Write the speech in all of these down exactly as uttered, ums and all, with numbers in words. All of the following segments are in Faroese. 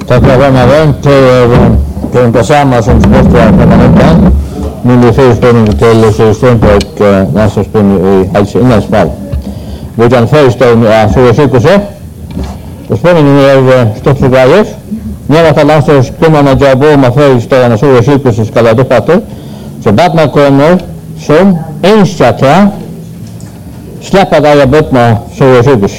Tack för att vara med till en samma som sportvar permanentan. Nu är förestående till Stenberg landslagsspelning i Hälsö inlandsmål. Vi kan förestående är så sjukhus. Och spänningen är stort för grejer. När att landslagskungarna jobbar med förestående så sjukhus ska det uppåt. Så barnen kommer som enstaka släppa där jag bottna så sjukhus.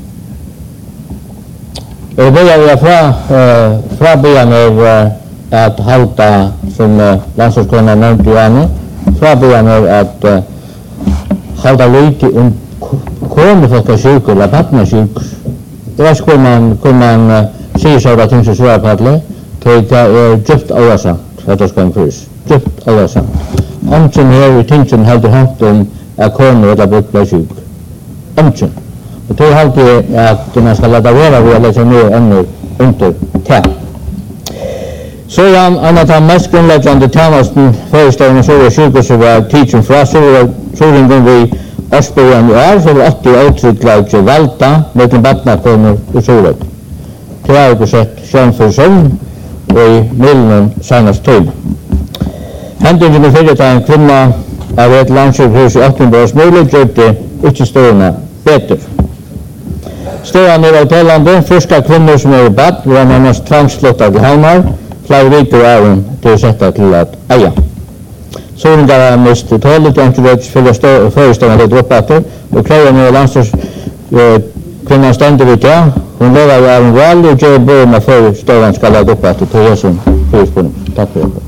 Jag börjar fra fra början med att halta som landslagskungarna nämnde Janne. Fra början med att halta lite om kommer folk sjukhus eller barnen sjukhus. Det ska man man se så att ting så svårt att det är djupt allvarsamt att det ska en krus. Djupt allvarsamt. Omtjen här i tingen hade haft om att kommer eller bort bli sjuk. Omtjen. Och det är alltid att man ska låta vara vid att läsa ner ännu under tär. Så är han annat han mest grundläggande tjänsten förestående så är sjukhus och var teaching för oss. Så ringen vi Östbörjan i år så var alltid uttryckligt att välta med en vattnakoner och solet. Det har jag sett sjön för sjön och i millen senast till. Händringen i förra en kvinna av ett landsjukhus i åttonhundra möjligt gjorde det inte stående bättre. Stående är avtalande, första kvinnor som är i bad var närmast tvångslottade till Halmar, flera veckor av till att sätta till att äga. Såringar är mest talet och inte vet för förestående droppater och kräver med landslagskvinnan stände vid det. Hon lever av en val och gör början med förestående skallade droppater till Jesu förespående. Tack för det.